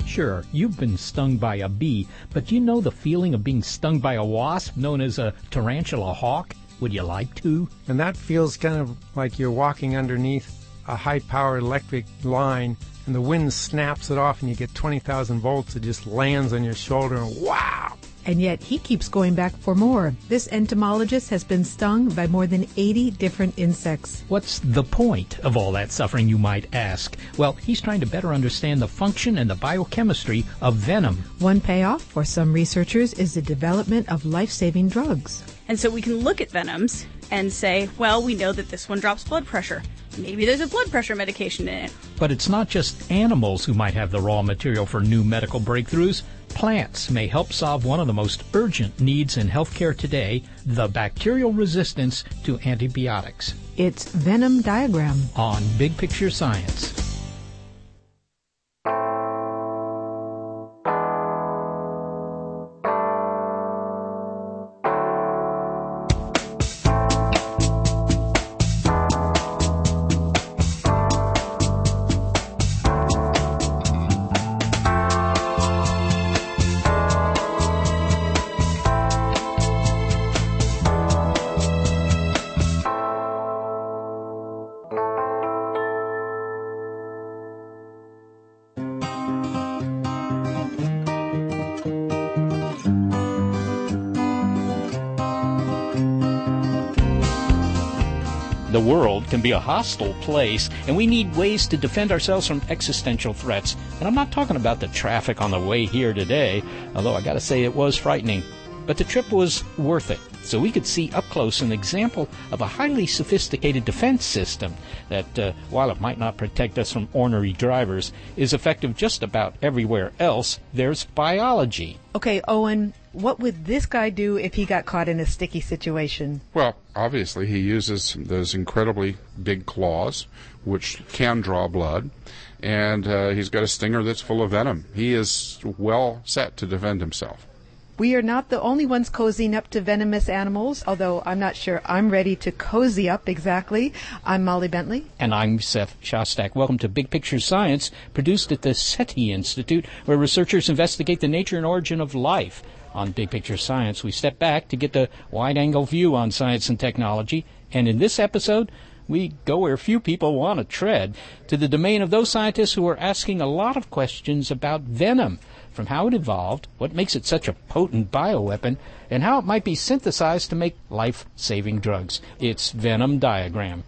Sure, you've been stung by a bee, but do you know the feeling of being stung by a wasp known as a tarantula hawk? Would you like to? And that feels kind of like you're walking underneath a high-powered electric line, and the wind snaps it off, and you get 20,000 volts. It just lands on your shoulder, and wow! And yet he keeps going back for more. This entomologist has been stung by more than 80 different insects. What's the point of all that suffering, you might ask? Well, he's trying to better understand the function and the biochemistry of venom. One payoff for some researchers is the development of life-saving drugs. And so we can look at venoms and say, well, we know that this one drops blood pressure. Maybe there's a blood pressure medication in it. But it's not just animals who might have the raw material for new medical breakthroughs. Plants may help solve one of the most urgent needs in healthcare today, the bacterial resistance to antibiotics. It's Venom Diagram on Big Picture Science. The world can be a hostile place, and we need ways to defend ourselves from existential threats. And I'm not talking about the traffic on the way here today, although I gotta say it was frightening. But the trip was worth it, so we could see up close an example of a highly sophisticated defense system that, while it might not protect us from ornery drivers, is effective just about everywhere else there's biology. Okay, Owen, what would this guy do if he got caught in a sticky situation? Well, obviously he uses those incredibly big claws, which can draw blood, and he's got a stinger that's full of venom. He is well set to defend himself. We are not the only ones cozying up to venomous animals, although I'm not sure I'm ready to cozy up exactly. I'm Molly Bentley. And I'm Seth Shostak. Welcome to Big Picture Science, produced at the SETI Institute, where researchers investigate the nature and origin of life. On Big Picture Science, we step back to get the wide-angle view on science and technology. And in this episode, we go where few people want to tread, to the domain of those scientists who are asking a lot of questions about venom, from how it evolved, what makes it such a potent bioweapon, and how it might be synthesized to make life-saving drugs. It's Venom Diagram.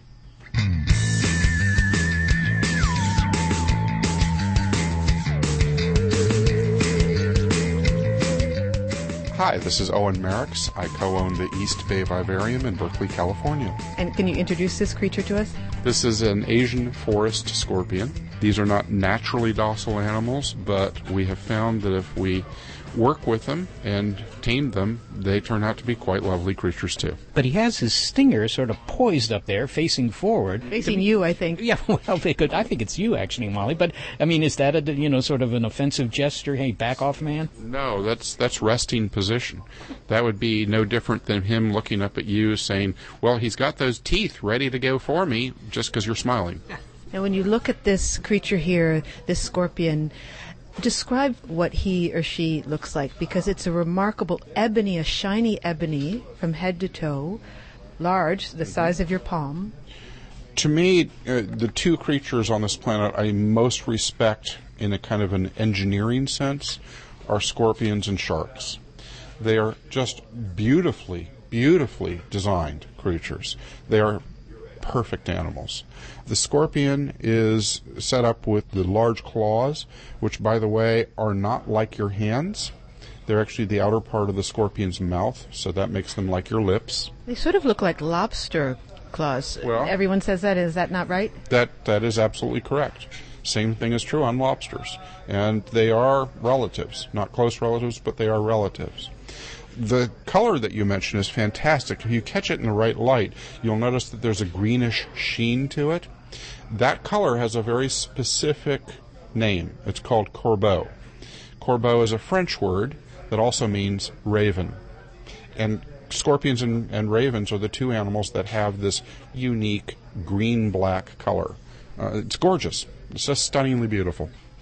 Hi, this is Owen Merricks. I co-own the East Bay Vivarium in Berkeley, California. And can you introduce this creature to us? This is an Asian forest scorpion. These are not naturally docile animals, but we have found that if we work with them and tame them, they turn out to be quite lovely creatures too. But he has his stinger sort of poised up there, facing forward. Facing you, I think. Yeah, well, I think it's you, actually, Molly. But, I mean, is that sort of an offensive gesture? Hey, back off, man? No, that's resting position. That would be no different than him looking up at you saying, well, he's got those teeth ready to go for me just because you're smiling. Now, when you look at this creature here, this scorpion, describe what he or she looks like, because it's a remarkable ebony, a shiny ebony from head to toe, large, the size of your palm. To me, the two creatures on this planet I most respect in a kind of an engineering sense are scorpions and sharks. They are just beautifully, beautifully designed creatures. They are perfect animals. The scorpion is set up with the large claws, which, by the way, are not like your hands. They're actually the outer part of the scorpion's mouth, so that makes them like your lips. They sort of look like lobster claws. Well, everyone says that. Is that not right? That is absolutely correct. Same thing is true on lobsters. And they are relatives. Not close relatives, but they are relatives. The color that you mentioned is fantastic. If you catch it in the right light, you'll notice that there's a greenish sheen to it. That color has a very specific name. It's called corbeau. Corbeau is a French word that also means raven. And scorpions and ravens are the two animals that have this unique green-black color. It's gorgeous. It's just stunningly beautiful.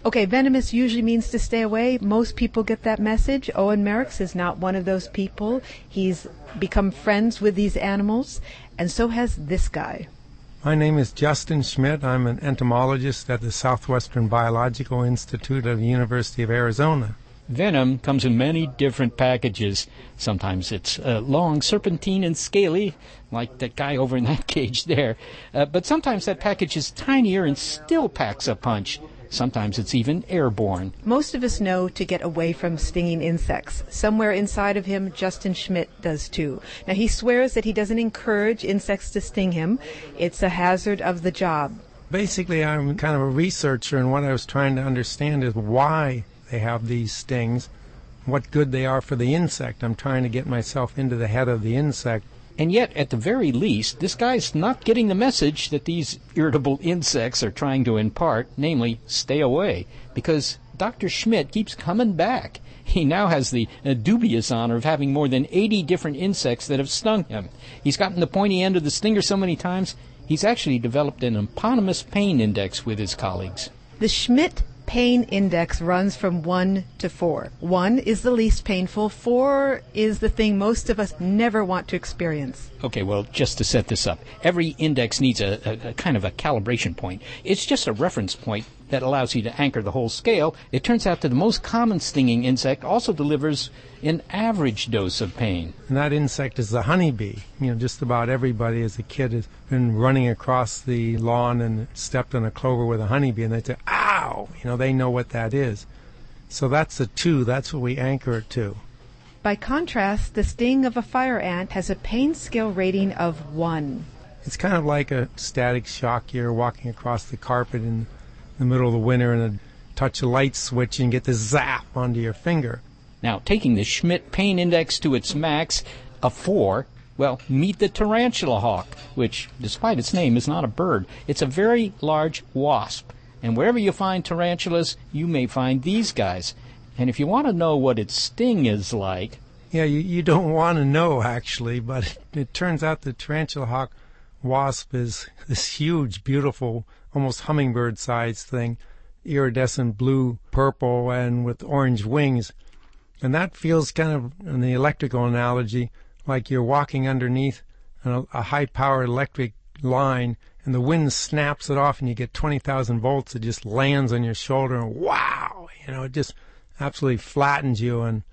Okay, venomous usually means to stay away. Most people get that message. Owen Merrickx is not one of those people. He's become friends with these animals, and so has this guy. My name is Justin Schmidt. I'm an entomologist at the Southwestern Biological Institute of the University of Arizona. Venom comes in many different packages. Sometimes it's long, serpentine, and scaly, like that guy over in that cage there. But sometimes that package is tinier and still packs a punch. Sometimes it's even airborne. Most of us know to get away from stinging insects. Somewhere inside of him, Justin Schmidt does too. Now, he swears that he doesn't encourage insects to sting him. It's a hazard of the job. Basically, I'm kind of a researcher, and what I was trying to understand is why they have these stings, what good they are for the insect. I'm trying to get myself into the head of the insect. And yet, at the very least, this guy's not getting the message that these irritable insects are trying to impart, namely, stay away, because Dr. Schmidt keeps coming back. He now has the dubious honor of having more than 80 different insects that have stung him. He's gotten the pointy end of the stinger so many times, he's actually developed an eponymous pain index with his colleagues. The Schmidt pain index runs from 1 to 4. 1 is the least painful. 4 is the thing most of us never want to experience. Okay, well, just to set this up, every index needs a kind of a calibration point. It's just a reference point that allows you to anchor the whole scale. It turns out that the most common stinging insect also delivers an average dose of pain. And that insect is the honeybee. Just about everybody as a kid has been running across the lawn and stepped on a clover with a honeybee, and they say, ow! They know what that is. So that's a 2. That's what we anchor it to. By contrast, the sting of a fire ant has a pain scale rating of 1. It's kind of like a static shock. You're walking across the carpet in the middle of the winter and touch a light switch and get the zap onto your finger. Now, taking the Schmidt pain index to its max, a 4, well, meet the tarantula hawk, which, despite its name, is not a bird. It's a very large wasp. And wherever you find tarantulas, you may find these guys. And if you want to know what its sting is like... Yeah, you don't want to know, actually, but it turns out the tarantula hawk wasp is this huge, beautiful, almost hummingbird-sized thing, iridescent blue, purple, and with orange wings. And that feels kind of, in the electrical analogy, like you're walking underneath a high-powered electric line, and the wind snaps it off, and you get 20,000 volts. It just lands on your shoulder, and wow! It just absolutely flattens you. And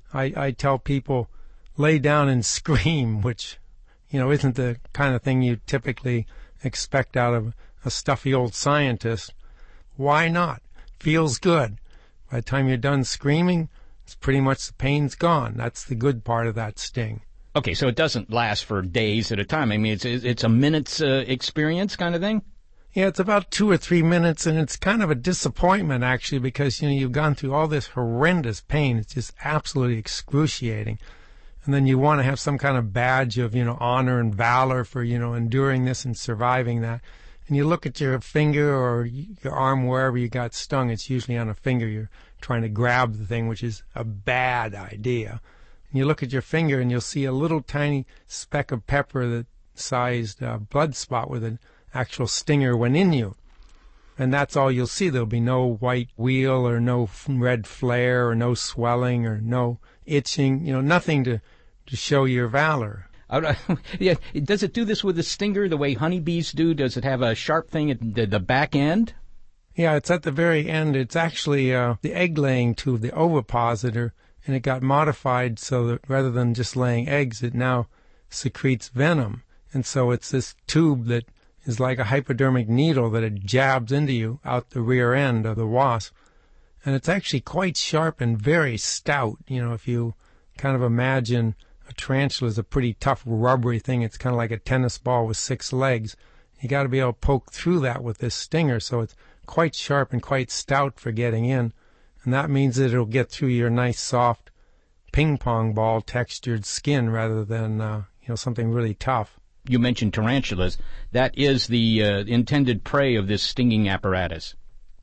I tell people, lay down and scream, which, isn't the kind of thing you typically expect out of a stuffy old scientist. Why not? Feels good. By the time you're done screaming, it's pretty much the pain's gone. That's the good part of that sting. Okay, so it doesn't last for days at a time. I mean, it's a minute's experience kind of thing? Yeah, it's about 2 or 3 minutes, and it's kind of a disappointment, actually, because, you've gone through all this horrendous pain. It's just absolutely excruciating. And then you want to have some kind of badge of, honor and valor for, enduring this and surviving that. And you look at your finger or your arm, wherever you got stung. It's usually on a finger. You're trying to grab the thing, which is a bad idea. And you look at your finger, and you'll see a little tiny speck of pepper that sized blood spot with an actual stinger went in you. And that's all you'll see. There'll be no white wheal or no red flare or no swelling or no itching, nothing to show your valor. Yeah, does it do this with a stinger the way honeybees do? Does it have a sharp thing at the back end? Yeah, it's at the very end. It's actually the egg-laying tube, the ovipositor, and it got modified so that rather than just laying eggs, it now secretes venom. And so it's this tube that is like a hypodermic needle that it jabs into you out the rear end of the wasp. And it's actually quite sharp and very stout. If you kind of imagine a tarantula is a pretty tough, rubbery thing. It's kind of like a tennis ball with 6 legs. You got to be able to poke through that with this stinger, so it's quite sharp and quite stout for getting in. And that means that it'll get through your nice, soft, ping-pong ball textured skin rather than, something really tough. You mentioned tarantulas. That is the intended prey of this stinging apparatus.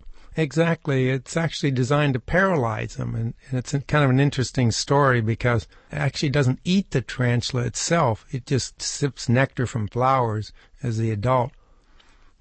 Exactly. It's actually designed to paralyze them, and it's kind of an interesting story because it actually doesn't eat the tarantula itself. It just sips nectar from flowers as the adult.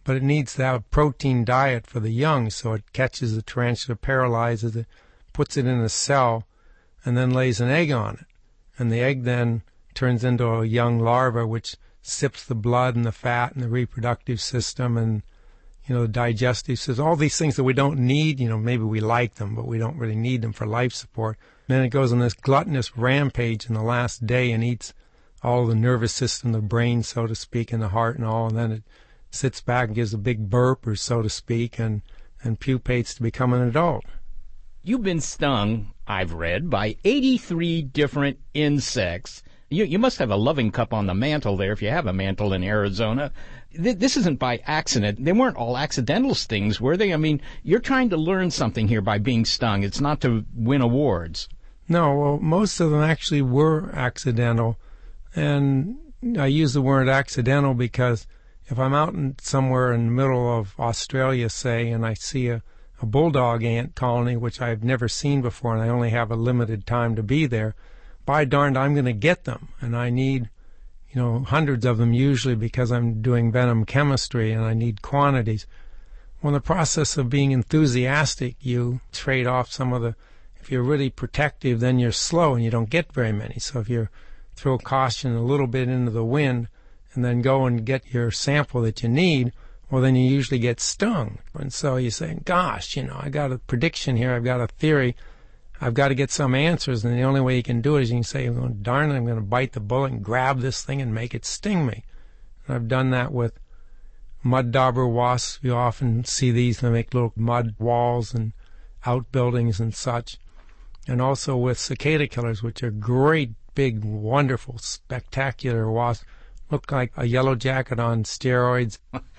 but it needs to have a protein diet for the young, so it catches the tarantula, paralyzes it, puts it in a cell, and then lays an egg on it. And the egg then turns into a young larva, which sips the blood and the fat and the reproductive system and, the digestive system, all these things that we don't need. Maybe we like them, but we don't really need them for life support. And then it goes on this gluttonous rampage in the last day and eats all the nervous system, the brain, so to speak, and the heart and all, and then it sits back and gives a big burp, or so to speak, and pupates to become an adult. You've been stung, I've read, by 83 different insects. You must have a loving cup on the mantle there, if you have a mantle in Arizona. This isn't by accident. They weren't all accidental stings, were they? I mean, you're trying to learn something here by being stung. It's not to win awards. No, well, most of them actually were accidental. And I use the word accidental because if I'm out somewhere in the middle of Australia, say, and I see a bulldog ant colony, which I've never seen before, and I only have a limited time to be there, by darned, I'm going to get them. And I need, hundreds of them usually because I'm doing venom chemistry and I need quantities. Well, in the process of being enthusiastic, you trade off some of the, if you're really protective, then you're slow and you don't get very many. So if you throw caution a little bit into the wind and then go and get your sample that you need, well, then you usually get stung. And so you say, gosh, I got a prediction here, I've got a theory, I've got to get some answers, and the only way you can do it is you can say, darn it, I'm going to bite the bullet and grab this thing and make it sting me. And I've done that with mud dauber wasps. You often see these, they make little mud walls and outbuildings and such. And also with cicada killers, which are great, big, wonderful, spectacular wasps. Look like a yellow jacket on steroids.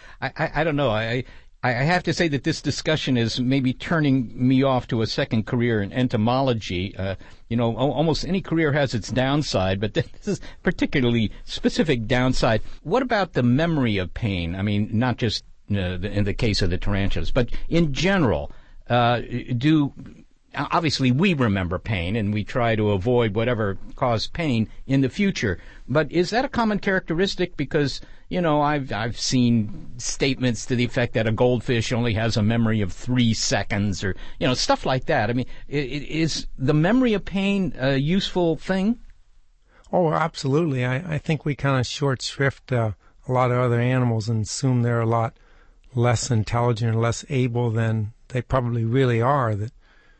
I don't know. I have to say that this discussion is maybe turning me off to a second career in entomology. Almost any career has its downside, but this is particularly specific downside. What about the memory of pain? I mean, not just in the case of the tarantulas, but in general, obviously we remember pain and we try to avoid whatever caused pain in the future. But is that a common characteristic? Because, I've seen statements to the effect that a goldfish only has a memory of 3 seconds or, stuff like that. I mean, is the memory of pain a useful thing? Oh, absolutely. I think we kind of short shrift a lot of other animals and assume they're a lot less intelligent or less able than they probably really are. That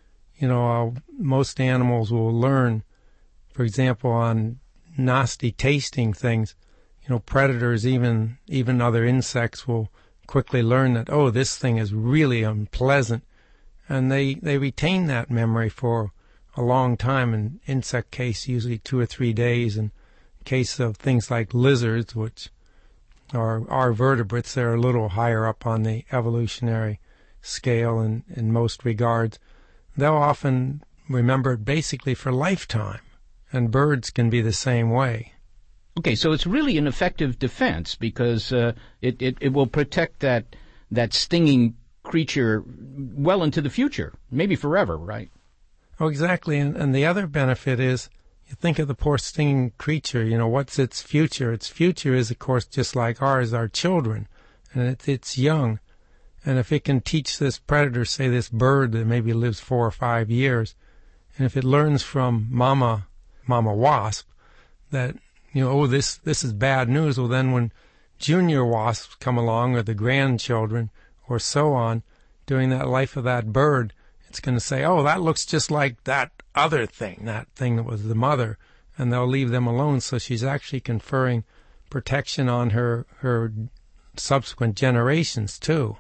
most animals will learn, for example, on nasty tasting things. Predators, even other insects will quickly learn that, oh, this thing is really unpleasant. And they retain that memory for a long time. In insect case, usually 2 or 3 days. In case of things like lizards, which are vertebrates, they're a little higher up on the evolutionary scale in most regards. They'll often remember it basically for lifetime, and birds can be the same way. Okay, so it's really an effective defense because it will protect that stinging creature well into the future, maybe forever, right? Oh, exactly, and the other benefit is, you think of the poor stinging creature, what's its future? Its future is, of course, just like ours, our children, and it's young. And if it can teach this predator, say this bird that maybe lives 4 or 5 years, and if it learns from mama wasp that, this is bad news, well then when junior wasps come along, or the grandchildren, or so on, during that life of that bird, it's going to say, oh, that looks just like that other thing, that thing that was the mother, and they'll leave them alone. So she's actually conferring protection on her subsequent generations too.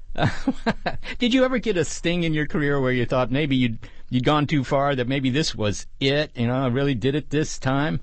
Did you ever get a sting in your career where you thought maybe you'd gone too far, that maybe this was it, I really did it this time?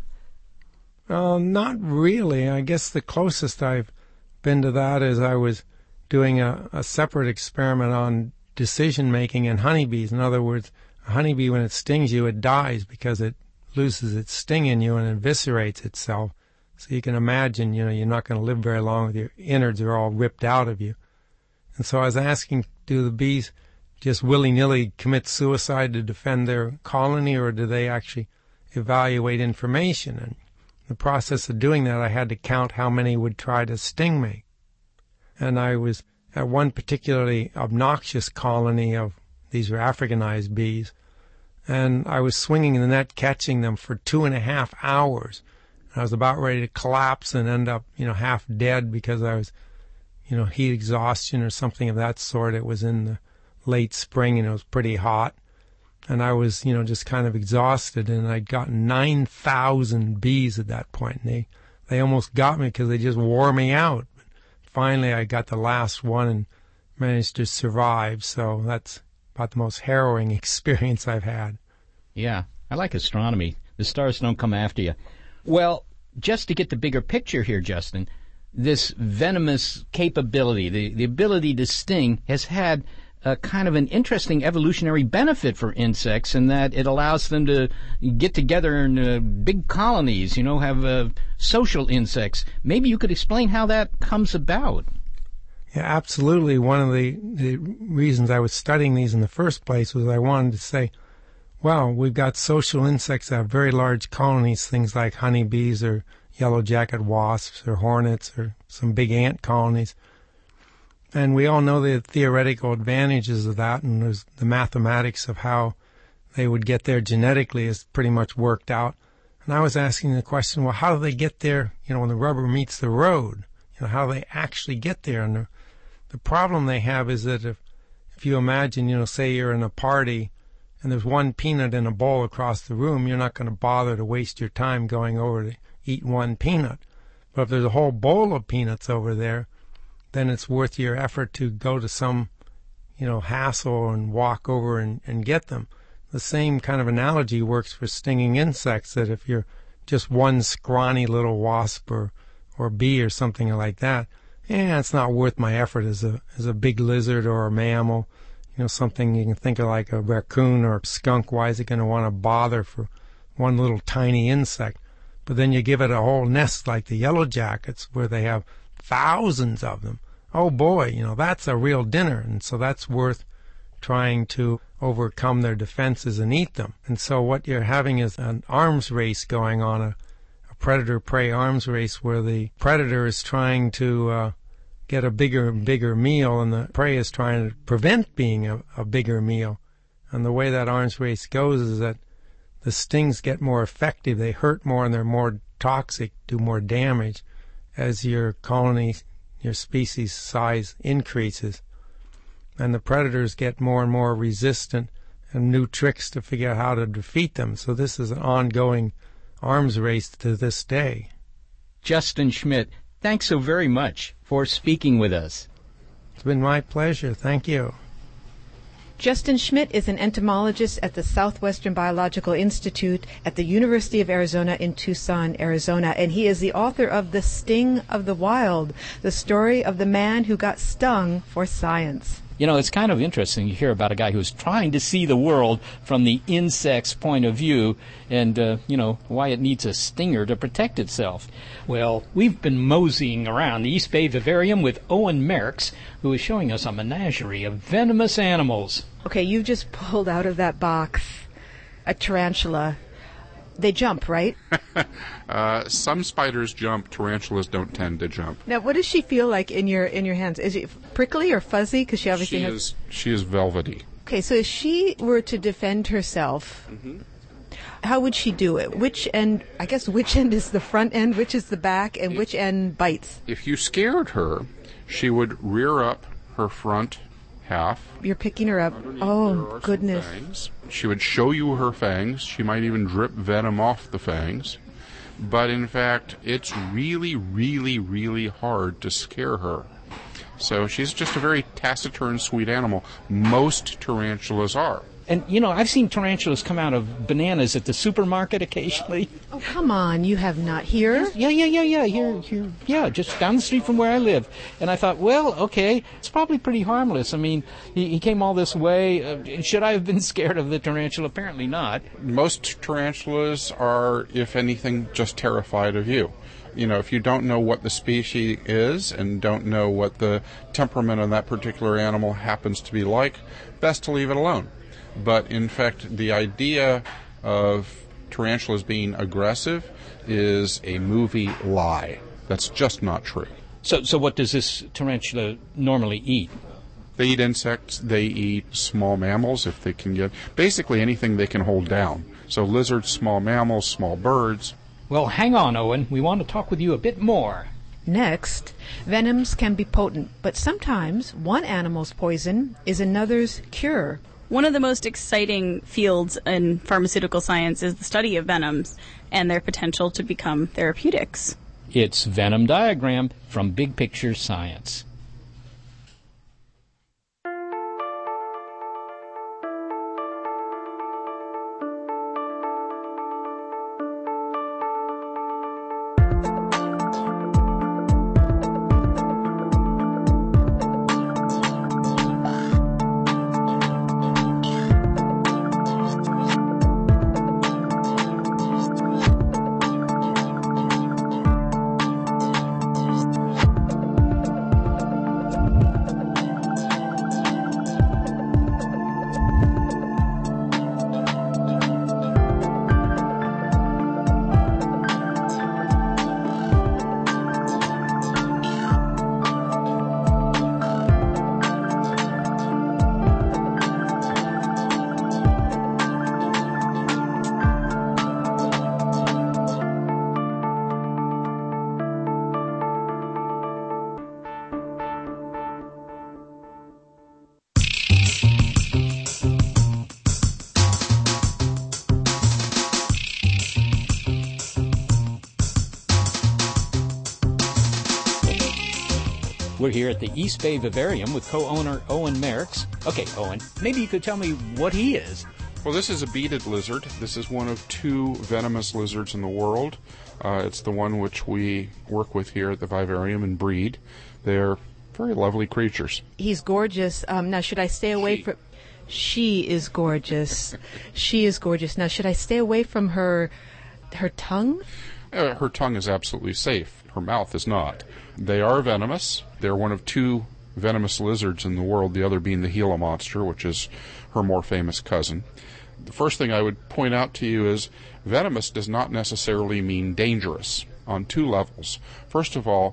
Not really. I guess the closest I've been to that is I was doing a separate experiment on decision-making in honeybees. In other words, a honeybee, when it stings you, it dies because it loses its sting in you and eviscerates itself. So you can imagine, you're not going to live very long with your innards are all ripped out of you. And so I was asking, do the bees just willy-nilly commit suicide to defend their colony, or do they actually evaluate information? And in the process of doing that, I had to count how many would try to sting me. And I was at one particularly obnoxious colony of, these were Africanized bees, and I was swinging the net catching them for 2.5 hours. I was about ready to collapse and end up, half dead because I was, heat exhaustion or something of that sort. It was in the late spring and it was pretty hot. And I was, just kind of exhausted, and I'd gotten 9,000 bees at that point. And they almost got me because they just wore me out. But finally, I got the last one and managed to survive. So that's about the most harrowing experience I've had. Yeah, I like astronomy. The stars don't come after you. Well, just to get the bigger picture here, Justin, this venomous capability, the ability to sting, has had a kind of an interesting evolutionary benefit for insects in that it allows them to get together in big colonies, have social insects. Maybe you could explain how that comes about. Yeah, absolutely. One of the reasons I was studying these in the first place was I wanted to say, well, we've got social insects that have very large colonies, things like honeybees or yellow-jacket wasps or hornets or some big ant colonies. And we all know the theoretical advantages of that, and there's the mathematics of how they would get there genetically is pretty much worked out. And I was asking the question, well, how do they get there, when the rubber meets the road? How do they actually get there? And the problem they have is that if you imagine, say you're in a party and there's one peanut in a bowl across the room, you're not going to bother to waste your time going over to eat one peanut. But if there's a whole bowl of peanuts over there, then it's worth your effort to go to some, hassle and walk over and get them. The same kind of analogy works for stinging insects, that if you're just one scrawny little wasp or bee or something like that, it's not worth my effort as a big lizard or a mammal. Something you can think of like a raccoon or a skunk. Why is it going to want to bother for one little tiny insect? But then you give it a whole nest like the yellow jackets where they have thousands of them. Oh boy, that's a real dinner. And so that's worth trying to overcome their defenses and eat them. And so what you're having is an arms race going on, a predator-prey arms race where the predator is trying to get a bigger and bigger meal, and the prey is trying to prevent being a bigger meal. And the way that arms race goes is that the stings get more effective, they hurt more, and they're more toxic, do more damage as your colony, your species size increases. And the predators get more and more resistant and new tricks to figure out how to defeat them. So this is an ongoing arms race to this day. Justin Schmidt, thanks so very much for speaking with us. It's been my pleasure. Thank you. Justin Schmidt is an entomologist at the Southwestern Biological Institute at the University of Arizona in Tucson, Arizona, and he is the author of The Sting of the Wild, the story of the man who got stung for science. It's kind of interesting to hear about a guy who's trying to see the world from the insect's point of view and, why it needs a stinger to protect itself. Well, we've been moseying around the East Bay Vivarium with Owen Merks, who is showing us a menagerie of venomous animals. Okay, you just pulled out of that box a tarantula. They jump, right? Some spiders jump. Tarantulas don't tend to jump. Now, what does she feel like in your hands? Is it prickly or fuzzy? Because she obviously has... She is velvety. Okay, so if she were to defend herself, how would she do it? Which end is the front end, which is the back, and which end bites? If you scared her, she would rear up her front half. You're picking her up. Oh, goodness. Fangs. She would show you her fangs. She might even drip venom off the fangs. But in fact, it's really, really, really hard to scare her. So she's just a very taciturn, sweet animal. Most tarantulas are. And, I've seen tarantulas come out of bananas at the supermarket occasionally. Oh, come on. You have not here? Yeah. Here. Yeah, just down the street from where I live. And I thought, well, okay, it's probably pretty harmless. I mean, he came all this way. Should I have been scared of the tarantula? Apparently not. Most tarantulas are, if anything, just terrified of you. If you don't know what the species is and don't know what the temperament of that particular animal happens to be like, best to leave it alone. But in fact, the idea of tarantulas being aggressive is a movie lie. That's just not true. So what does this tarantula normally eat? They eat insects, they eat small mammals if they can get, basically anything they can hold down. So lizards, small mammals, small birds. Well, hang on, Owen. We want to talk with you a bit more. Next, venoms can be potent, but sometimes one animal's poison is another's cure. One of the most exciting fields in pharmaceutical science is the study of venoms and their potential to become therapeutics. It's Venom Diagram from Big Picture Science. We're here at the East Bay Vivarium with co-owner Owen Merricks. Okay, Owen, maybe you could tell me what he is. Well, this is a beaded lizard. This is one of 2 venomous lizards in the world. It's the one which we work with here at the vivarium and breed. They're very lovely creatures. He's gorgeous. Now, should I stay away from... She is gorgeous. She is gorgeous. Now, should I stay away from her tongue? Her tongue is absolutely safe. Her mouth is not. They are venomous. They're one of 2 venomous lizards in the world, the other being the Gila monster, which is her more famous cousin. The first thing I would point out to you is venomous does not necessarily mean dangerous on 2 levels. First of all,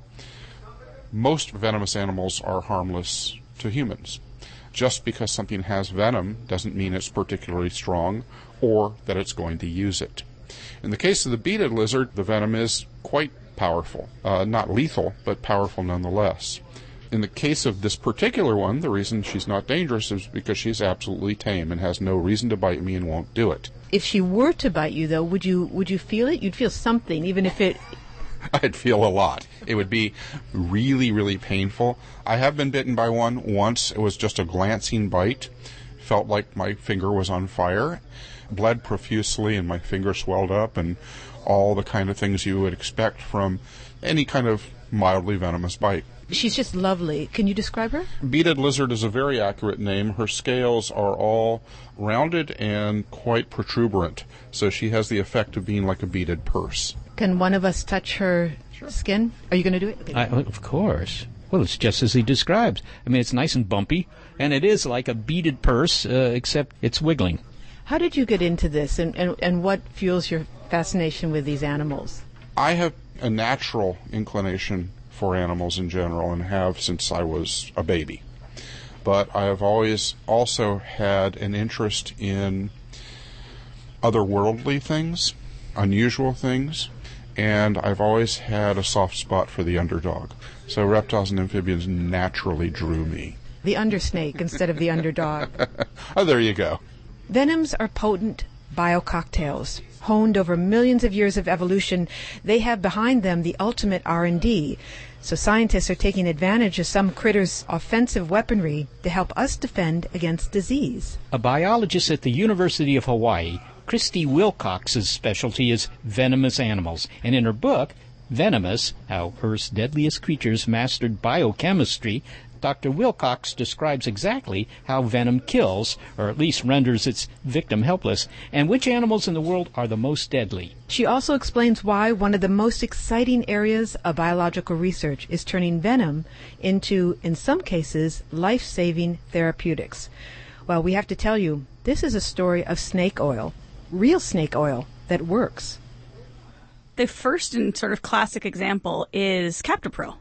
most venomous animals are harmless to humans. Just because something has venom doesn't mean it's particularly strong or that it's going to use it. In the case of the beaded lizard, the venom is quite powerful. Not lethal, but powerful nonetheless. In the case of this particular one, the reason she's not dangerous is because she's absolutely tame and has no reason to bite me and won't do it. If she were to bite you, though, would you feel it? You'd feel something, even if it... I'd feel a lot. It would be really, really painful. I have been bitten by one once. It was just a glancing bite. Felt like my finger was on fire. Bled profusely and my finger swelled up and all the kind of things you would expect from any kind of mildly venomous bite. She's just lovely. Can you describe her? Beaded lizard is a very accurate name. Her scales are all rounded and quite protuberant, so she has the effect of being like a beaded purse. Can one of us touch her skin? Are you going to do it? Okay. Of course. Well, it's just as he describes. I mean, it's nice and bumpy, and it is like a beaded purse, except it's wiggling. How did you get into this, and what fuels your fascination with these animals? I have a natural inclination for animals in general and have since I was a baby. But I have always also had an interest in otherworldly things, unusual things, and I've always had a soft spot for the underdog. So reptiles and amphibians naturally drew me. The undersnake instead of the underdog. Oh, there you go. Venoms are potent biococktails. Honed over millions of years of evolution, they have behind them the ultimate R&D. So scientists are taking advantage of some critters' offensive weaponry to help us defend against disease. A biologist at the University of Hawaii, Christy Wilcox's specialty is venomous animals, and in her book, Venomous, How Earth's Deadliest Creatures Mastered Biochemistry, Dr. Wilcox describes exactly how venom kills, or at least renders its victim helpless, and which animals in the world are the most deadly. She also explains why one of the most exciting areas of biological research is turning venom into, in some cases, life-saving therapeutics. Well, we have to tell you, this is a story of snake oil, real snake oil that works. The first and sort of classic example is captopril,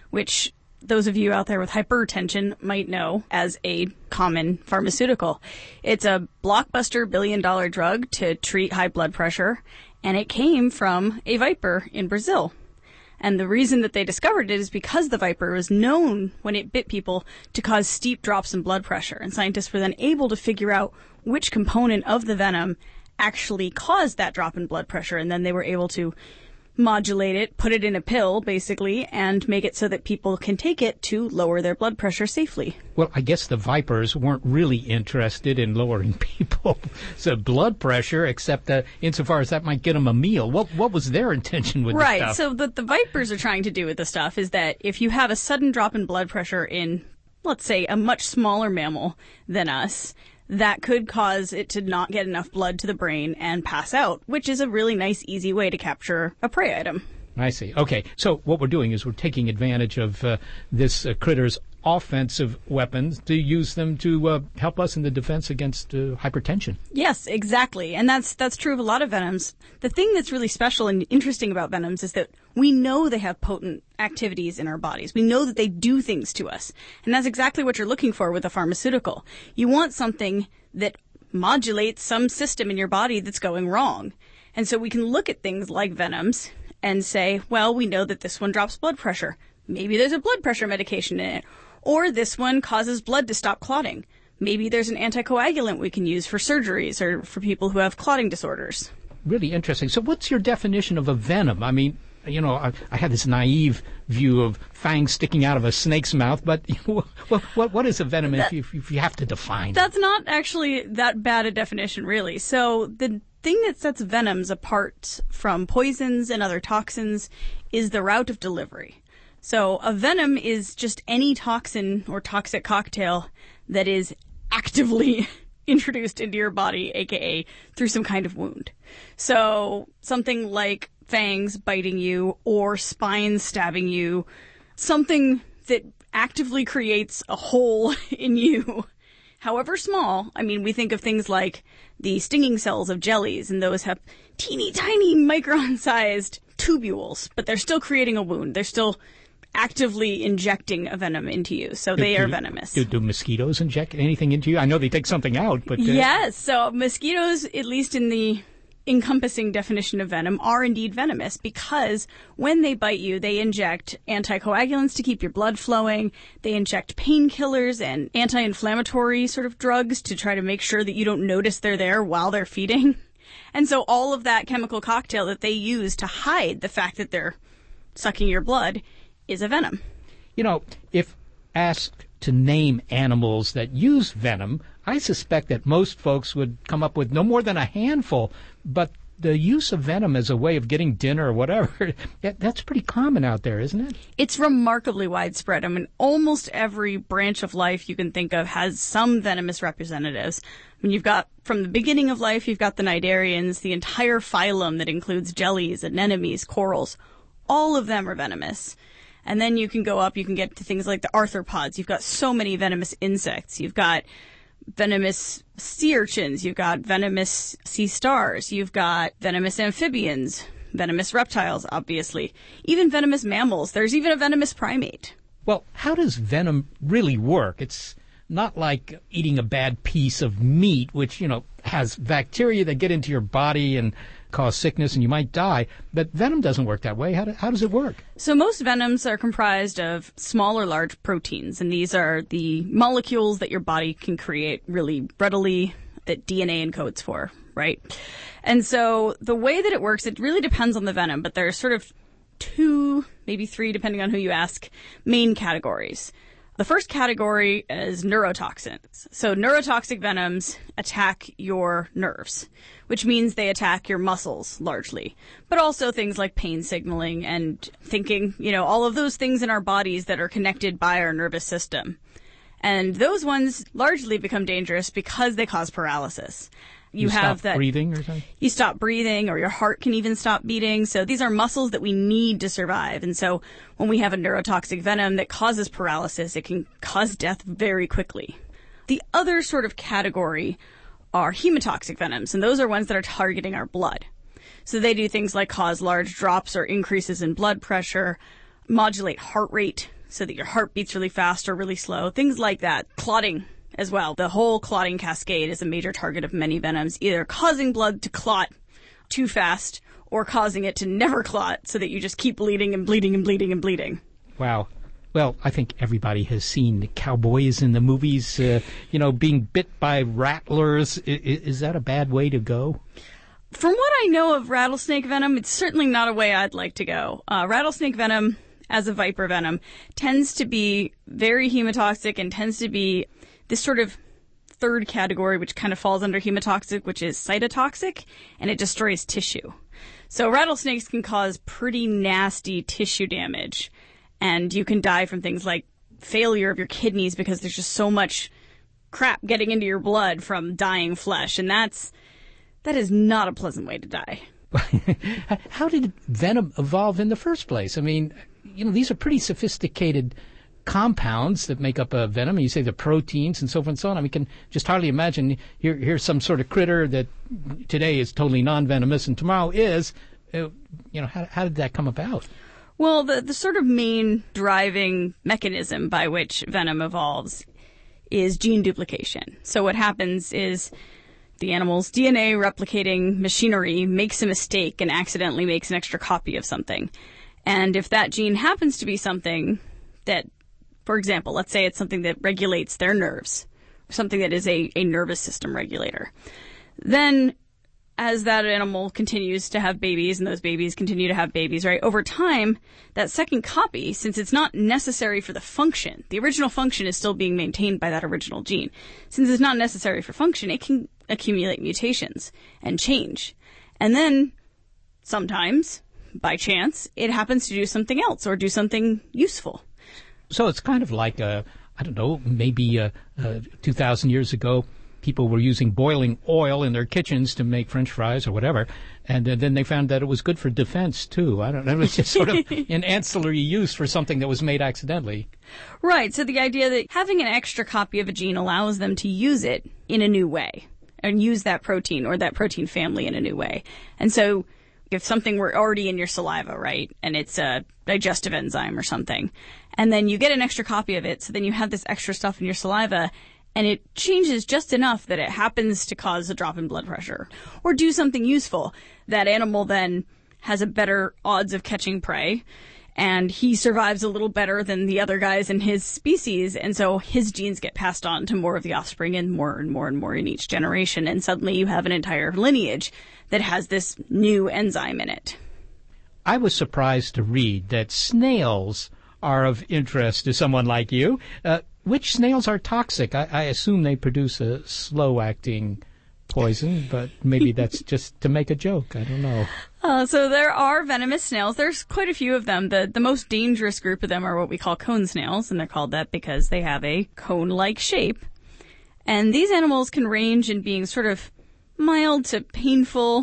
which those of you out there with hypertension might know as a common pharmaceutical. It's a blockbuster billion-dollar drug to treat high blood pressure, and it came from a viper in Brazil. And the reason that they discovered it is because the viper was known, when it bit people, to cause steep drops in blood pressure. And scientists were then able to figure out which component of the venom actually caused that drop in blood pressure. And then they were able to modulate it, put it in a pill, basically, and make it so that people can take it to lower their blood pressure safely. Well, I guess the vipers weren't really interested in lowering people's blood pressure, except insofar as that might get them a meal. What was their intention with the stuff? Right, so what the vipers are trying to do with the stuff is that if you have a sudden drop in blood pressure in, let's say, a much smaller mammal than us, that could cause it to not get enough blood to the brain and pass out, which is a really nice, easy way to capture a prey item. I see. Okay, so what we're doing is we're taking advantage of this critter's offensive weapons to use them to help us in the defense against hypertension. Yes, exactly. And that's true of a lot of venoms. The thing that's really special and interesting about venoms is that we know they have potent activities in our bodies. We know that they do things to us. And that's exactly what you're looking for with a pharmaceutical. You want something that modulates some system in your body that's going wrong. And so we can look at things like venoms and say, well, we know that this one drops blood pressure. Maybe there's a blood pressure medication in it. Or this one causes blood to stop clotting. Maybe there's an anticoagulant we can use for surgeries or for people who have clotting disorders. Really interesting. So what's your definition of a venom? I mean, you know, I had this naive view of fangs sticking out of a snake's mouth, but what is a venom if you have to define it? That's not actually that bad a definition, really. So the thing that sets venoms apart from poisons and other toxins is the route of delivery. So a venom is just any toxin or toxic cocktail that is actively introduced into your body, aka through some kind of wound. So something like fangs biting you or spines stabbing you, something that actively creates a hole in you, however small. I mean, we think of things like the stinging cells of jellies, and those have teeny tiny micron-sized tubules, but they're still creating a wound. They're still actively injecting a venom into you, so they are venomous. Do mosquitoes inject anything into you? I know they take something out, but... Yes, so mosquitoes, at least in the encompassing definition of venom, are indeed venomous because when they bite you, they inject anticoagulants to keep your blood flowing. They inject painkillers and anti-inflammatory sort of drugs to try to make sure that you don't notice they're there while they're feeding. And so all of that chemical cocktail that they use to hide the fact that they're sucking your blood is a venom. You know, if asked to name animals that use venom, I suspect that most folks would come up with no more than a handful, but the use of venom as a way of getting dinner or whatever, that's pretty common out there, isn't it? It's remarkably widespread. I mean, almost every branch of life you can think of has some venomous representatives. I mean, you've got, from the beginning of life, you've got the cnidarians, the entire phylum that includes jellies, anemones, corals. All of them are venomous. And then you can go up, you can get to things like the arthropods. You've got so many venomous insects. You've got venomous sea urchins. You've got venomous sea stars. You've got venomous amphibians, venomous reptiles, obviously. Even venomous mammals. There's even a venomous primate. Well, how does venom really work? It's not like eating a bad piece of meat, which, you know, has bacteria that get into your body and cause sickness and you might die. But venom doesn't work that way. How does it work? So most venoms are comprised of small or large proteins, and these are the molecules that your body can create really readily that DNA encodes for, right? And so the way that it works, it really depends on the venom, but there's sort of 2, maybe 3, depending on who you ask, main categories. The first category is neurotoxins. So neurotoxic venoms attack your nerves, which means they attack your muscles largely, but also things like pain signaling and thinking, you know, all of those things in our bodies that are connected by our nervous system. And those ones largely become dangerous because they cause paralysis. You have stop breathing or something? You stop breathing, or your heart can even stop beating. So these are muscles that we need to survive. And so when we have a neurotoxic venom that causes paralysis, it can cause death very quickly. The other sort of category are hemotoxic venoms, and those are ones that are targeting our blood. So they do things like cause large drops or increases in blood pressure, modulate heart rate, so that your heart beats really fast or really slow. Things like that. Clotting as well. The whole clotting cascade is a major target of many venoms, either causing blood to clot too fast or causing it to never clot so that you just keep bleeding and bleeding and bleeding and bleeding. Wow. Well, I think everybody has seen the cowboys in the movies, being bit by rattlers. Is that a bad way to go? From what I know of rattlesnake venom, it's certainly not a way I'd like to go. Rattlesnake venom, as a viper venom, tends to be very hemotoxic and tends to be this sort of third category, which kind of falls under hemotoxic, which is cytotoxic, and it destroys tissue. So rattlesnakes can cause pretty nasty tissue damage, and you can die from things like failure of your kidneys because there's just so much crap getting into your blood from dying flesh, and that is not a pleasant way to die. How did venom evolve in the first place? I mean, these are pretty sophisticated compounds that make up a venom. You say the proteins and so forth and so on. I mean, you can just hardly imagine here's some sort of critter that today is totally non-venomous and tomorrow is. How did that come about? Well, the sort of main driving mechanism by which venom evolves is gene duplication. So what happens is the animal's DNA replicating machinery makes a mistake and accidentally makes an extra copy of something. And if that gene happens to be something that, for example, let's say it's something that regulates their nerves, something that is a nervous system regulator, then as that animal continues to have babies and those babies continue to have babies, right, over time, that second copy, since it's not necessary for the function, the original function is still being maintained by that original gene. Since it's not necessary for function, it can accumulate mutations and change. And then sometimes, by chance, it happens to do something else or do something useful. So it's kind of like, maybe 2,000 years ago, people were using boiling oil in their kitchens to make French fries or whatever, and then they found that it was good for defense, too. I don't know. It was just sort of an ancillary use for something that was made accidentally. Right. So the idea that having an extra copy of a gene allows them to use it in a new way and use that protein or that protein family in a new way. And so if something were already in your saliva, right, and it's a digestive enzyme or something, and then you get an extra copy of it, so then you have this extra stuff in your saliva, and it changes just enough that it happens to cause a drop in blood pressure or do something useful. That animal then has a better odds of catching prey, and he survives a little better than the other guys in his species, and so his genes get passed on to more of the offspring and more and more and more in each generation, and suddenly you have an entire lineage that has this new enzyme in it. I was surprised to read that snails are of interest to someone like you. Which snails are toxic? I assume they produce a slow-acting poison, but maybe that's just to make a joke. I don't know. So there are venomous snails. There's quite a few of them. The most dangerous group of them are what we call cone snails, and they're called that because they have a cone-like shape. And these animals can range in being sort of mild to painful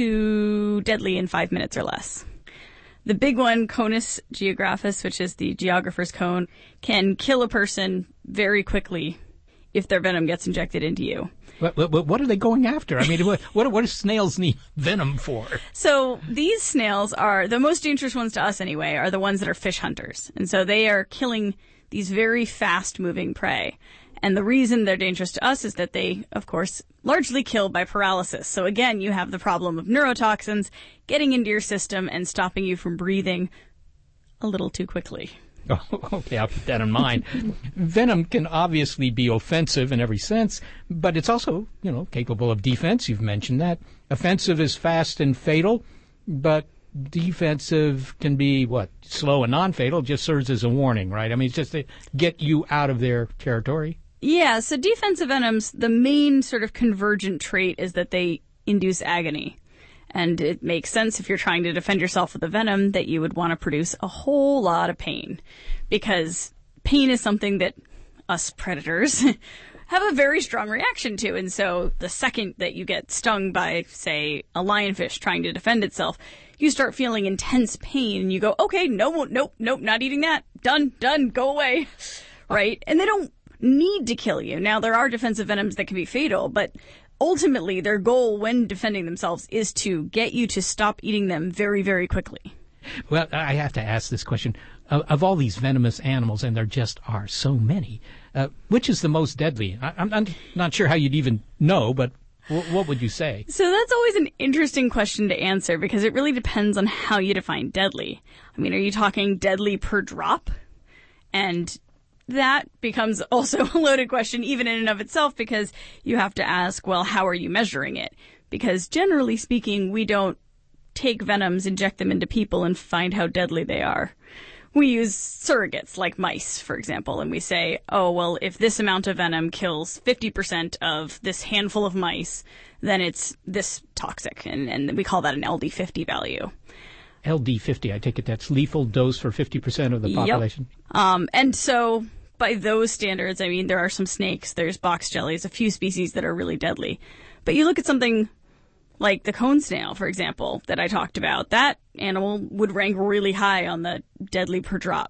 to deadly in 5 minutes or less. The big one, Conus geographus, which is the geographer's cone, can kill a person very quickly if their venom gets injected into you. What are they going after? I mean, what do snails need venom for? So these snails are, the most dangerous ones to us anyway, are the ones that are fish hunters. And so they are killing these very fast-moving prey. And the reason they're dangerous to us is that they, of course, largely kill by paralysis. So again, you have the problem of neurotoxins getting into your system and stopping you from breathing a little too quickly. Oh, okay, I'll keep that in mind. Venom can obviously be offensive in every sense, but it's also, capable of defense. You've mentioned that. Offensive is fast and fatal, but defensive can be, slow and non-fatal, just serves as a warning, right? I mean, it's just to get you out of their territory. Yeah, so defensive venoms, the main sort of convergent trait is that they induce agony. And it makes sense if you're trying to defend yourself with a venom that you would want to produce a whole lot of pain. Because pain is something that us predators have a very strong reaction to. And so the second that you get stung by, say, a lionfish trying to defend itself, you start feeling intense pain and you go, okay, nope, not eating that. Done, go away. Right? And they don't need to kill you. Now, there are defensive venoms that can be fatal, but ultimately their goal when defending themselves is to get you to stop eating them very, very quickly. Well, I have to ask this question. of all these venomous animals, and there just are so many, which is the most deadly? I'm not sure how you'd even know, but what would you say? So that's always an interesting question to answer because it really depends on how you define deadly. I mean, are you talking deadly per drop? And that becomes also a loaded question even in and of itself because you have to ask, well, how are you measuring it? Because generally speaking, we don't take venoms, inject them into people, and find how deadly they are. We use surrogates like mice, for example, and we say, oh, well, if this amount of venom kills 50% of this handful of mice, then it's this toxic, and we call that an LD50 value. LD50, I take it that's lethal dose for 50% of the population? Yep. And so by those standards, I mean, there are some snakes, there's box jellies, a few species that are really deadly. But you look at something like the cone snail, for example, that I talked about, that animal would rank really high on the deadly per drop.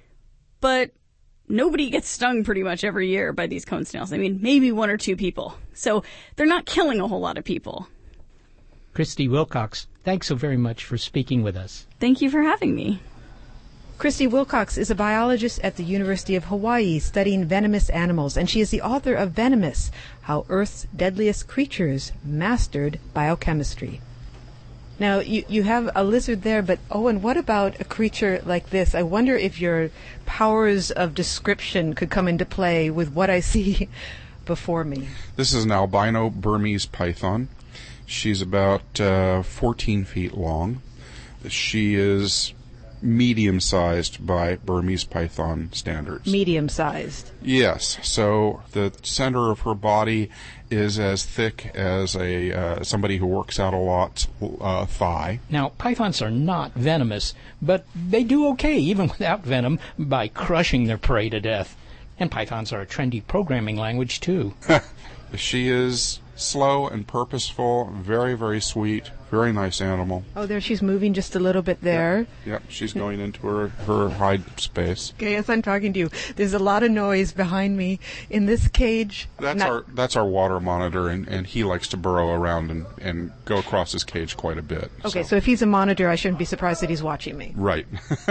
But nobody gets stung pretty much every year by these cone snails. I mean, maybe one or two people. So they're not killing a whole lot of people. Christy Wilcox, thanks so very much for speaking with us. Thank you for having me. Christy Wilcox is a biologist at the University of Hawaii studying venomous animals, and she is the author of Venomous, How Earth's Deadliest Creatures Mastered Biochemistry. Now, you have a lizard there, but Owen, what about a creature like this? I wonder if your powers of description could come into play with what I see before me. This is an albino Burmese python. She's about 14 feet long. She is medium-sized by Burmese python standards. Medium-sized. Yes. So the center of her body is as thick as somebody who works out a lot thigh. Now, pythons are not venomous, but they do okay even without venom by crushing their prey to death. And pythons are a trendy programming language, too. She is slow and purposeful, very, very sweet, very nice animal. Oh, there she's moving just a little bit there. Yep, she's going into her hide space. Okay, as I'm talking to you, there's a lot of noise behind me in this cage. That's our water monitor, and he likes to burrow around and go across his cage quite a bit. Okay, so if he's a monitor, I shouldn't be surprised that he's watching me. Right.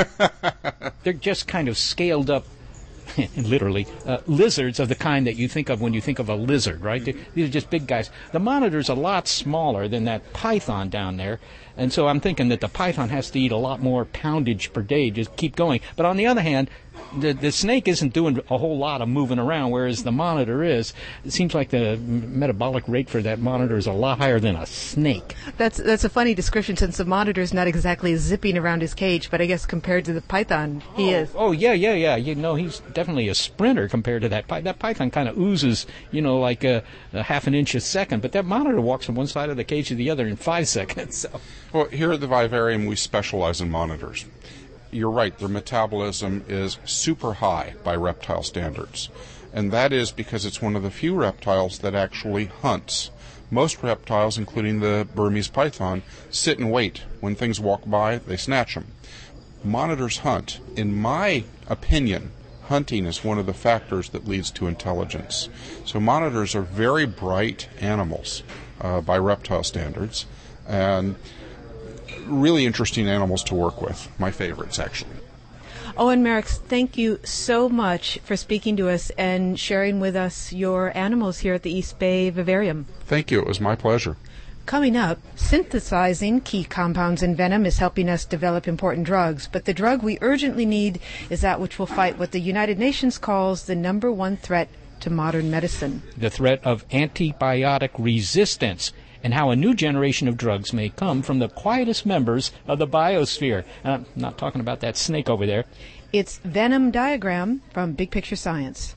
They're just kind of scaled up, literally, lizards of the kind that you think of when you think of a lizard, right? These are just big guys. The monitor's a lot smaller than that python down there, and so I'm thinking that the python has to eat a lot more poundage per day to keep going. But on the other hand, the snake isn't doing a whole lot of moving around, whereas the monitor is. It seems like the metabolic rate for that monitor is a lot higher than a snake. That's a funny description, since the monitor's not exactly zipping around his cage, but I guess compared to the python, he is. Oh, yeah. You know, he's definitely a sprinter compared to that python. That python kind of oozes, like a half an inch a second, but that monitor walks from one side of the cage to the other in 5 seconds. So. Well, here at the vivarium, we specialize in monitors. You're right, their metabolism is super high by reptile standards. And that is because it's one of the few reptiles that actually hunts. Most reptiles, including the Burmese python, sit and wait. When things walk by, they snatch them. Monitors hunt. In my opinion, hunting is one of the factors that leads to intelligence. So monitors are very bright animals by reptile standards. And really interesting animals to work with. My favorites, actually. Owen Merricks, thank you so much for speaking to us and sharing with us your animals here at the East Bay Vivarium. Thank you. It was my pleasure. Coming up, synthesizing key compounds in venom is helping us develop important drugs, but the drug we urgently need is that which will fight what the United Nations calls the number one threat to modern medicine. The threat of antibiotic resistance, and how a new generation of drugs may come from the quietest members of the biosphere. I'm not talking about that snake over there. It's Venom Diagram from Big Picture Science.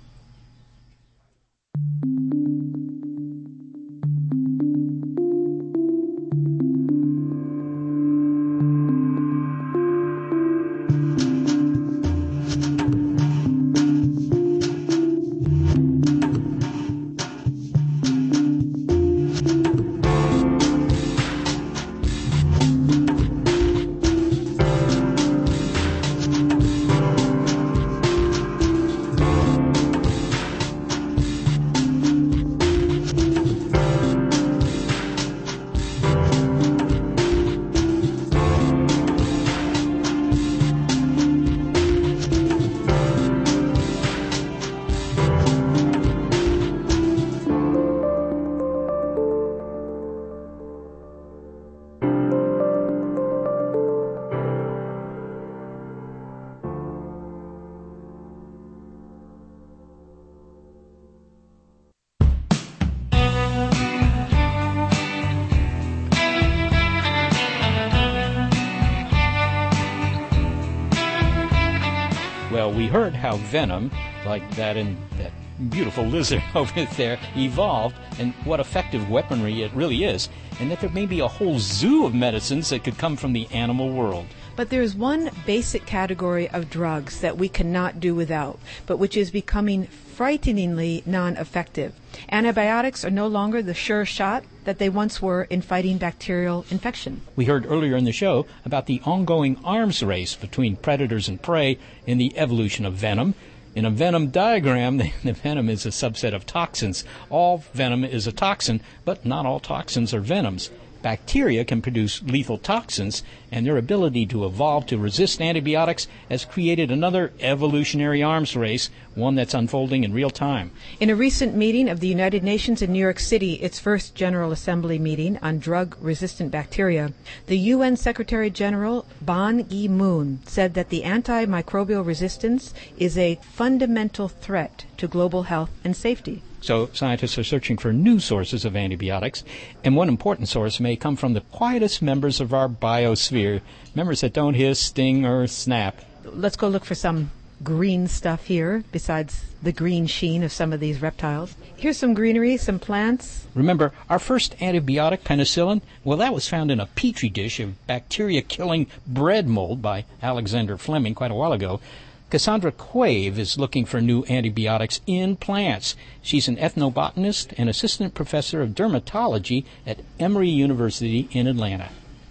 We heard how venom, like that in that beautiful lizard over there, evolved, and what effective weaponry it really is, and that there may be a whole zoo of medicines that could come from the animal world. But there's one basic category of drugs that we cannot do without, but which is becoming frighteningly non-effective. Antibiotics are no longer the sure shot that they once were in fighting bacterial infection. We heard earlier in the show about the ongoing arms race between predators and prey in the evolution of venom. In a venom diagram, the venom is a subset of toxins. All venom is a toxin, but not all toxins are venoms. Bacteria can produce lethal toxins, and their ability to evolve to resist antibiotics has created another evolutionary arms race, one that's unfolding in real time. In a recent meeting of the United Nations in New York City, its first General Assembly meeting on drug-resistant bacteria, the UN Secretary General Ban Ki-moon said that the antimicrobial resistance is a fundamental threat to global health and safety. So scientists are searching for new sources of antibiotics, and one important source may come from the quietest members of our biosphere, members that don't hiss, sting, or snap. Let's go look for some green stuff here, besides the green sheen of some of these reptiles. Here's some greenery, some plants. Remember, our first antibiotic, penicillin, well, that was found in a petri dish of bacteria-killing bread mold by Alexander Fleming quite a while ago. Cassandra Quave is looking for new antibiotics in plants. She's an ethnobotanist and assistant professor of dermatology at Emory University in Atlanta.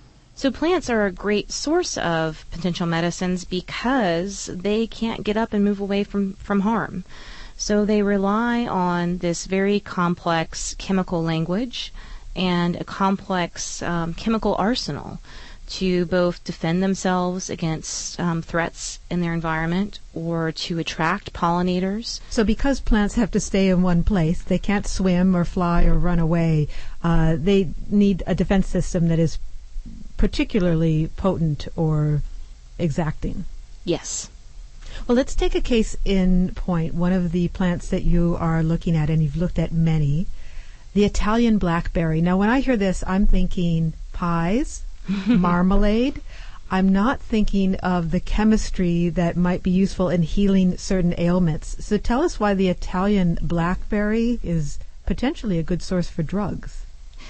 So plants are a great source of potential medicines because they can't get up and move away from harm. So they rely on this very complex chemical language and a complex chemical arsenal to both defend themselves against threats in their environment or to attract pollinators. So because plants have to stay in one place, they can't swim or fly or run away, they need a defense system that is particularly potent or exacting. Yes. Well, let's take a case in point, one of the plants that you are looking at, and you've looked at many, the Italian blackberry. Now, when I hear this, I'm thinking pies, marmalade. I'm not thinking of the chemistry that might be useful in healing certain ailments. So tell us why the Italian blackberry is potentially a good source for drugs.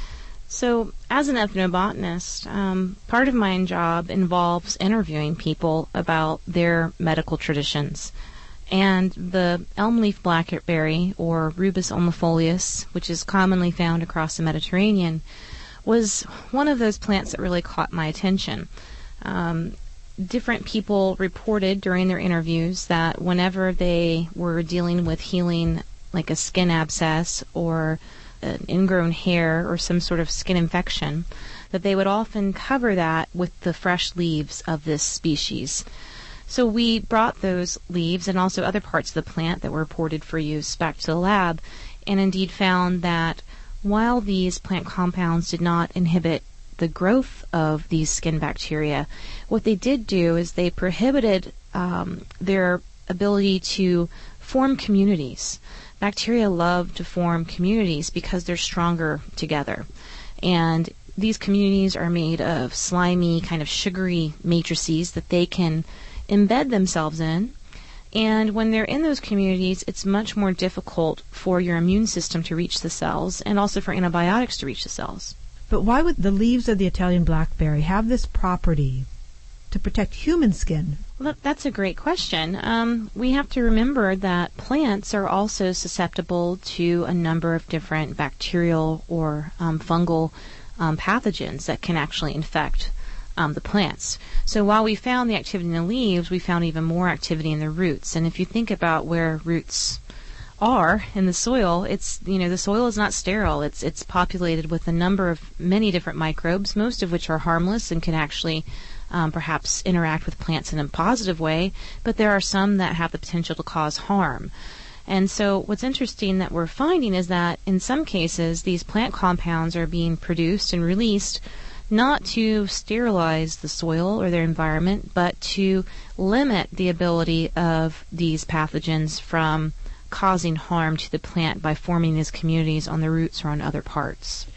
So as an ethnobotanist, part of my job involves interviewing people about their medical traditions. And the elm leaf blackberry, or Rubus ulmifolius, which is commonly found across the Mediterranean, was one of those plants that really caught my attention. Different people reported during their interviews that whenever they were dealing with healing like a skin abscess or an ingrown hair or some sort of skin infection, that they would often cover that with the fresh leaves of this species. So we brought those leaves and also other parts of the plant that were reported for use back to the lab, and indeed found that while these plant compounds did not inhibit the growth of these skin bacteria, what they did do is they prohibited their ability to form communities. Bacteria love to form communities because they're stronger together. And these communities are made of slimy, kind of sugary matrices that they can embed themselves in. And when they're in those communities, it's much more difficult for your immune system to reach the cells and also for antibiotics to reach the cells. But why would the leaves of the Italian blackberry have this property to protect human skin? Well, that's a great question. We have to remember that plants are also susceptible to a number of different bacterial or fungal pathogens that can actually infect the plants. So while we found the activity in the leaves, we found even more activity in the roots. And if you think about where roots are in the soil, the soil is not sterile. It's populated with a number of many different microbes, most of which are harmless and can actually perhaps interact with plants in a positive way, but there are some that have the potential to cause harm. And so what's interesting that we're finding is that in some cases these plant compounds are being produced and released not to sterilize the soil or their environment, but to limit the ability of these pathogens from causing harm to the plant by forming these communities on the roots or on other parts.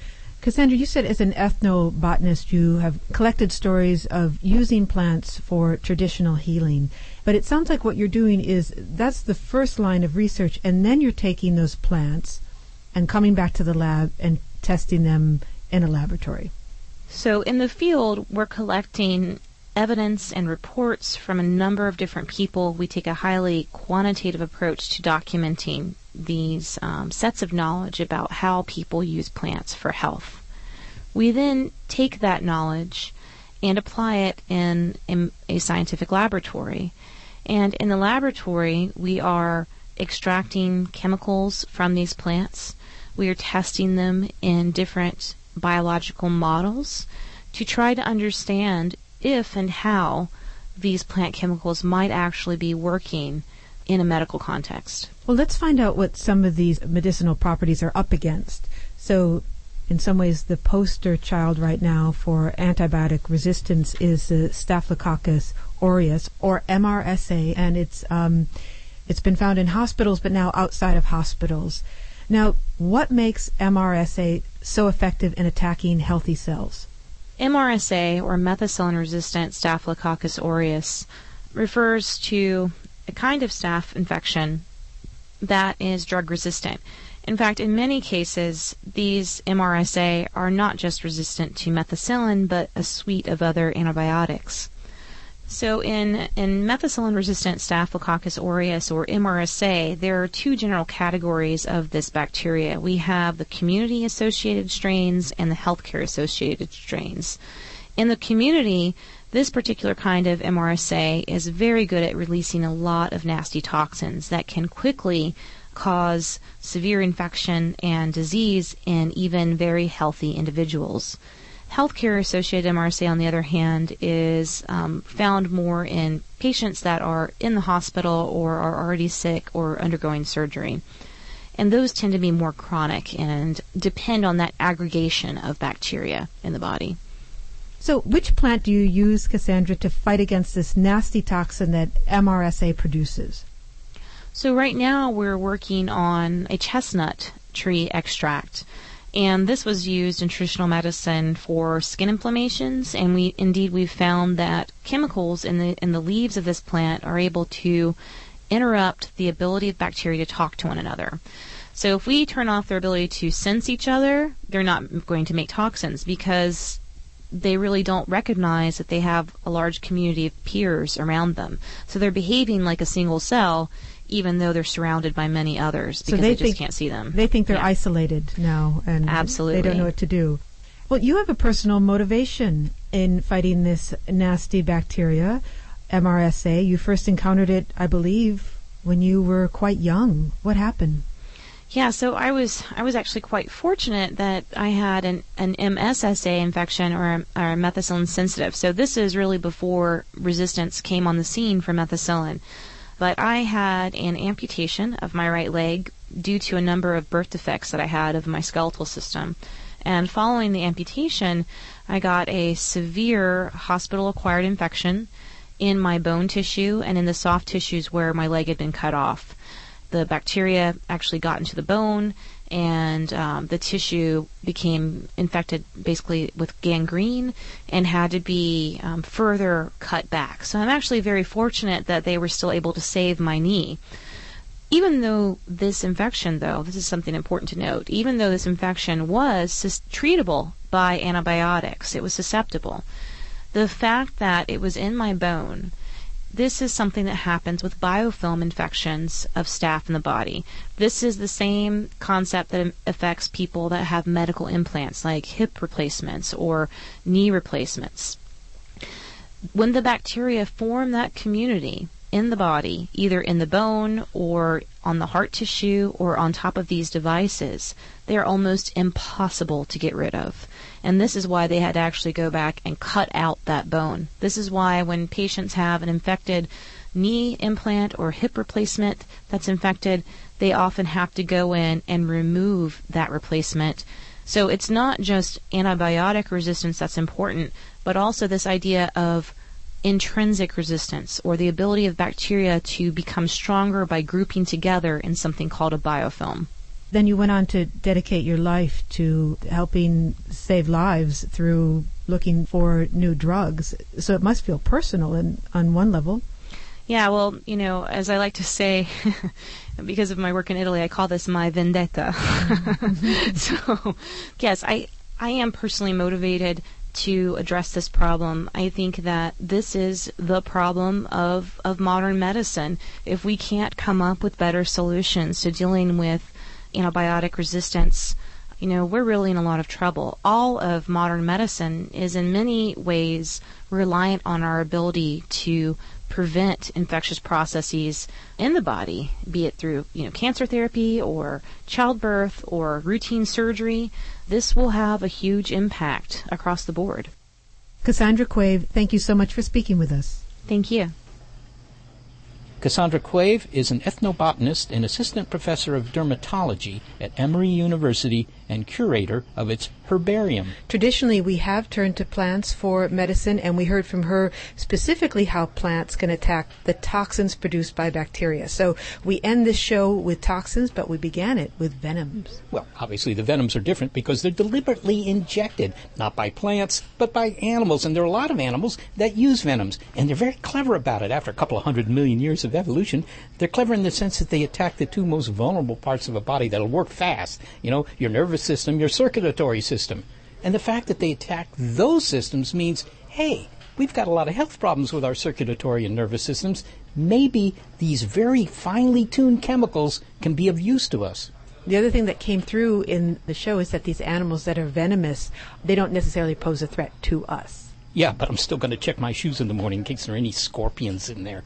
Cassandra, you said as an ethnobotanist you have collected stories of using plants for traditional healing. But it sounds like what you're doing is that's the first line of research, and then you're taking those plants and coming back to the lab and testing them in a laboratory. So in the field, we're collecting evidence and reports from a number of different people. We take a highly quantitative approach to documenting these sets of knowledge about how people use plants for health. We then take that knowledge and apply it in a scientific laboratory. And in the laboratory, we are extracting chemicals from these plants. We are testing them in different biological models to try to understand if and how these plant chemicals might actually be working in a medical context. Well, let's find out what some of these medicinal properties are up against. So, in some ways, the poster child right now for antibiotic resistance is Staphylococcus aureus, or MRSA, and it's been found in hospitals, but now outside of hospitals. Now, what makes MRSA so effective in attacking healthy cells? MRSA, or methicillin-resistant Staphylococcus aureus, refers to a kind of staph infection that is drug-resistant. In fact, in many cases, these MRSA are not just resistant to methicillin, but a suite of other antibiotics. So in methicillin-resistant Staphylococcus aureus, or MRSA, there are two general categories of this bacteria. We have the community-associated strains and the healthcare-associated strains. In the community, this particular kind of MRSA is very good at releasing a lot of nasty toxins that can quickly cause severe infection and disease in even very healthy individuals. Healthcare-associated MRSA, on the other hand, is found more in patients that are in the hospital or are already sick or undergoing surgery. And those tend to be more chronic and depend on that aggregation of bacteria in the body. So which plant do you use, Cassandra, to fight against this nasty toxin that MRSA produces? So right now we're working on a chestnut tree extract. And this was used in traditional medicine for skin inflammations, and we've found that chemicals in the leaves of this plant are able to interrupt the ability of bacteria to talk to one another. So if we turn off their ability to sense each other, they're not going to make toxins because they really don't recognize that they have a large community of peers around them. So they're behaving like a single cell, even though they're surrounded by many others, because they just can't see them. They think they're isolated now, and absolutely, they don't know what to do. Well, you have a personal motivation in fighting this nasty bacteria, MRSA. You first encountered it, I believe, when you were quite young. What happened? Yeah, so I was actually quite fortunate that I had an MSSA infection, or methicillin sensitive. So this is really before resistance came on the scene for methicillin. But I had an amputation of my right leg due to a number of birth defects that I had of my skeletal system. And following the amputation, I got a severe hospital-acquired infection in my bone tissue and in the soft tissues where my leg had been cut off. The bacteria actually got into the bone, and the tissue became infected basically with gangrene and had to be further cut back. So I'm actually very fortunate that they were still able to save my knee. Even though this infection, though, this is something important to note, even though this infection was treatable by antibiotics, it was susceptible, the fact that it was in my bone, this is something that happens with biofilm infections of staph in the body. This is the same concept that affects people that have medical implants, like hip replacements or knee replacements. When the bacteria form that community in the body, either in the bone or on the heart tissue or on top of these devices, they are almost impossible to get rid of. And this is why they had to actually go back and cut out that bone. This is why when patients have an infected knee implant or hip replacement that's infected, they often have to go in and remove that replacement. So it's not just antibiotic resistance that's important, but also this idea of intrinsic resistance, or the ability of bacteria to become stronger by grouping together in something called a biofilm. Then you went on to dedicate your life to helping save lives through looking for new drugs. So it must feel personal on one level. Yeah, well, as I like to say, because of my work in Italy, I call this my vendetta. So, yes, I am personally motivated to address this problem. I think that this is the problem of modern medicine. If we can't come up with better solutions to dealing with antibiotic resistance, we're really in a lot of trouble. All of modern medicine is in many ways reliant on our ability to prevent infectious processes in the body, be it through, cancer therapy or childbirth or routine surgery. This will have a huge impact across the board. Cassandra Quave, thank you so much for speaking with us. Thank you. Cassandra Quave is an ethnobotanist and assistant professor of dermatology at Emory University and curator of its herbarium. Traditionally, we have turned to plants for medicine, and we heard from her specifically how plants can attack the toxins produced by bacteria. So we end this show with toxins, but we began it with venoms. Well, obviously the venoms are different because they're deliberately injected, not by plants, but by animals. And there are a lot of animals that use venoms, and they're very clever about it. After a couple of 100 million years of evolution, they're clever in the sense that they attack the two most vulnerable parts of a body that'll work fast. Your nervous system, your circulatory system. And the fact that they attack those systems means, hey, we've got a lot of health problems with our circulatory and nervous systems. Maybe these very finely tuned chemicals can be of use to us. The other thing that came through in the show is that these animals that are venomous, they don't necessarily pose a threat to us. Yeah, but I'm still going to check my shoes in the morning in case there are any scorpions in there.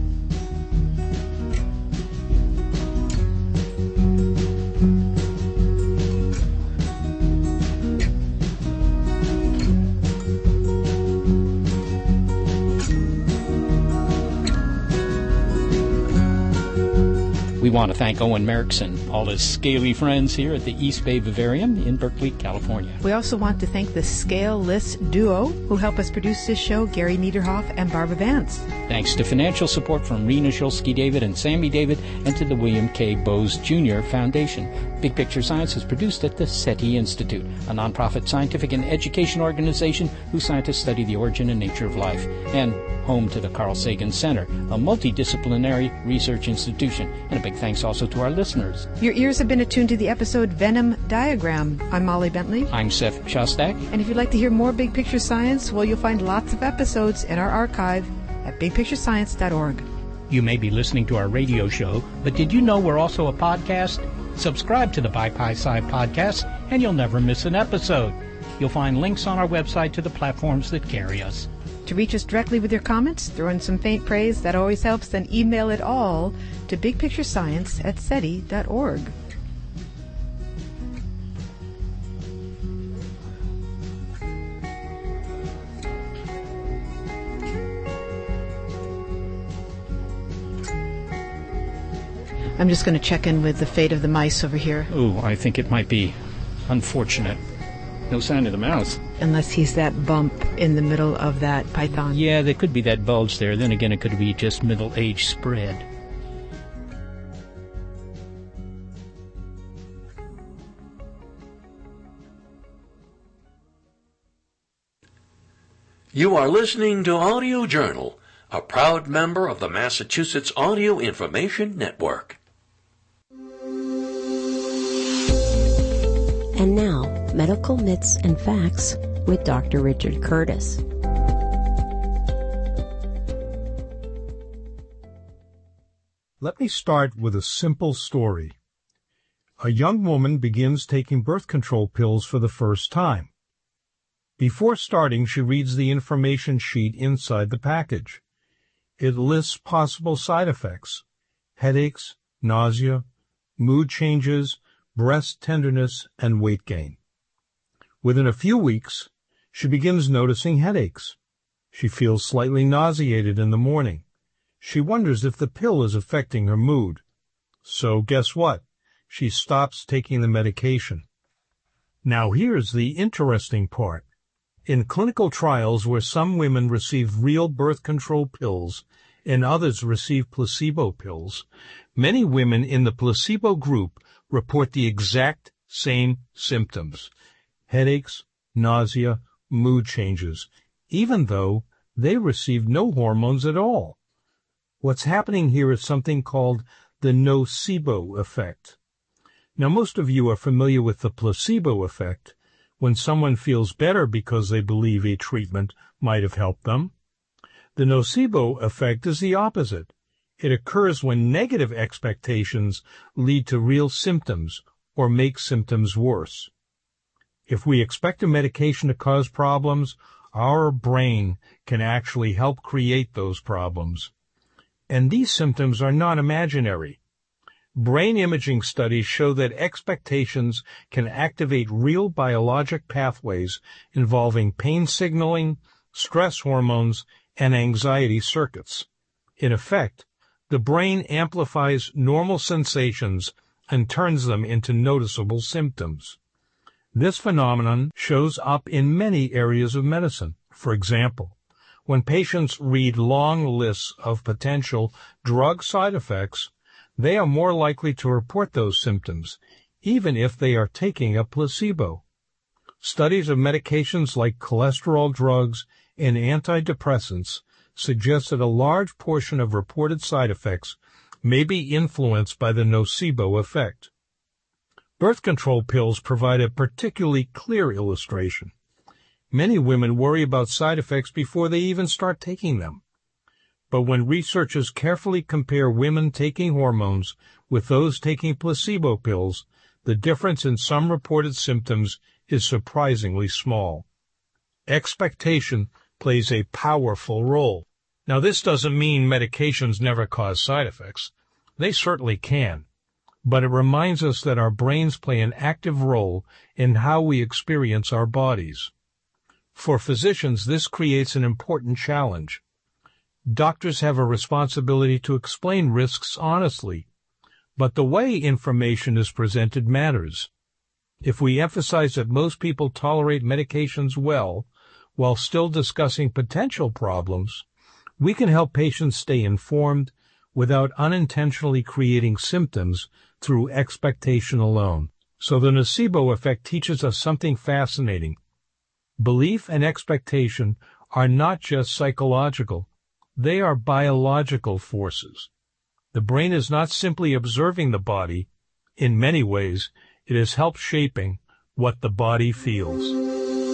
We want to thank Owen Merks and all his scaly friends here at the East Bay Vivarium in Berkeley, California. We also want to thank the Scale-less duo who help us produce this show, Gary Niederhoff and Barbara Vance. Thanks to financial support from Rena Shulsky-David and Sammy David and to the William K. Bowes Jr. Foundation. Big Picture Science is produced at the SETI Institute, a nonprofit scientific and education organization whose scientists study the origin and nature of life, and home to the Carl Sagan Center, a multidisciplinary research institution. And a big thanks also to our listeners. Your ears have been attuned to the episode Venom Diagram. I'm Molly Bentley. I'm Seth Shostak. And if you'd like to hear more Big Picture Science, well, you'll find lots of episodes in our archive at bigpicturescience.org. You may be listening to our radio show, but did you know we're also a podcast? Subscribe to the BiPi-Sci podcast, and you'll never miss an episode. You'll find links on our website to the platforms that carry us. To reach us directly with your comments, throw in some faint praise, that always helps, then email it all to bigpicturescience@seti.org. I'm just going to check in with the fate of the mice over here. Oh, I think it might be unfortunate. No sign of the mouse. Unless he's that bump in the middle of that python. Yeah, there could be that bulge there. Then again, it could be just middle-age spread. You are listening to Audio Journal, a proud member of the Massachusetts Audio Information Network. And now, Medical Myths and Facts with Dr. Richard Curtis. Let me start with a simple story. A young woman begins taking birth control pills for the first time. Before starting, she reads the information sheet inside the package. It lists possible side effects: headaches, nausea, mood changes, breast tenderness, and weight gain. Within a few weeks, she begins noticing headaches. She feels slightly nauseated in the morning. She wonders if the pill is affecting her mood. So guess what? She stops taking the medication. Now here's the interesting part. In clinical trials where some women receive real birth control pills and others receive placebo pills, many women in the placebo group report the exact same symptoms: headaches, nausea, mood changes, even though they received no hormones at all. What's happening here is something called the nocebo effect. Now, most of you are familiar with the placebo effect, when someone feels better because they believe a treatment might have helped them. The nocebo effect is the opposite. It occurs when negative expectations lead to real symptoms or make symptoms worse. If we expect a medication to cause problems, our brain can actually help create those problems. And these symptoms are not imaginary. Brain imaging studies show that expectations can activate real biologic pathways involving pain signaling, stress hormones, and anxiety circuits. In effect, the brain amplifies normal sensations and turns them into noticeable symptoms. This phenomenon shows up in many areas of medicine. For example, when patients read long lists of potential drug side effects, they are more likely to report those symptoms, even if they are taking a placebo. Studies of medications like cholesterol drugs and antidepressants suggest that a large portion of reported side effects may be influenced by the nocebo effect. Birth control pills provide a particularly clear illustration. Many women worry about side effects before they even start taking them. But when researchers carefully compare women taking hormones with those taking placebo pills, the difference in some reported symptoms is surprisingly small. Expectation plays a powerful role. Now, this doesn't mean medications never cause side effects. They certainly can. But it reminds us that our brains play an active role in how we experience our bodies. For physicians, this creates an important challenge. Doctors have a responsibility to explain risks honestly, but the way information is presented matters. If we emphasize that most people tolerate medications well, while still discussing potential problems, we can help patients stay informed without unintentionally creating symptoms through expectation alone. So the nocebo effect teaches us something fascinating. Belief and expectation are not just psychological. They are biological forces. The brain is not simply observing the body. In many ways, it has helped shaping what the body feels.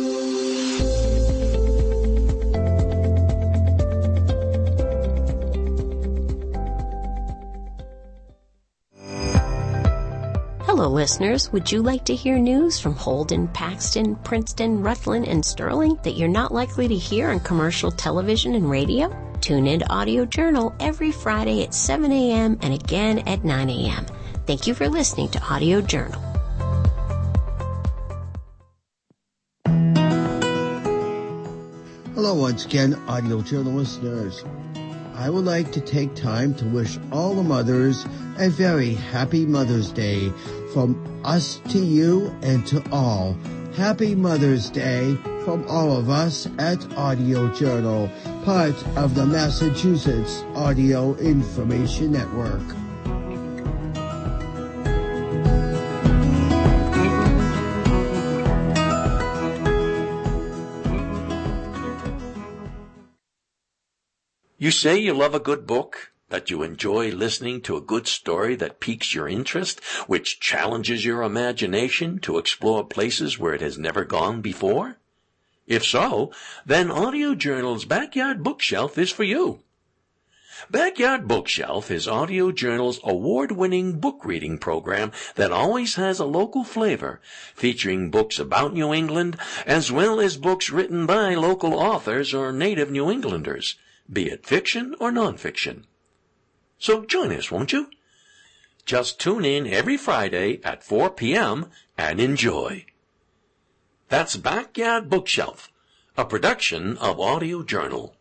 Hello, listeners. Would you like to hear news from Holden, Paxton, Princeton, Rutland, and Sterling that you're not likely to hear on commercial television and radio? Tune in to Audio Journal every Friday at 7 a.m. and again at 9 a.m. Thank you for listening to Audio Journal. Hello once again, Audio Journal listeners. I would like to take time to wish all the mothers a very happy Mother's Day from us to you and to all. Happy Mother's Day from all of us at Audio Journal, part of the Massachusetts Audio Information Network. You say you love a good book, that you enjoy listening to a good story that piques your interest, which challenges your imagination to explore places where it has never gone before? If so, then Audio Journal's Backyard Bookshelf is for you. Backyard Bookshelf is Audio Journal's award-winning book reading program that always has a local flavor, featuring books about New England, as well as books written by local authors or native New Englanders, be it fiction or nonfiction. So join us, won't you? Just tune in every Friday at 4 p.m. and enjoy. That's Backyard Bookshelf, a production of Audio Journal.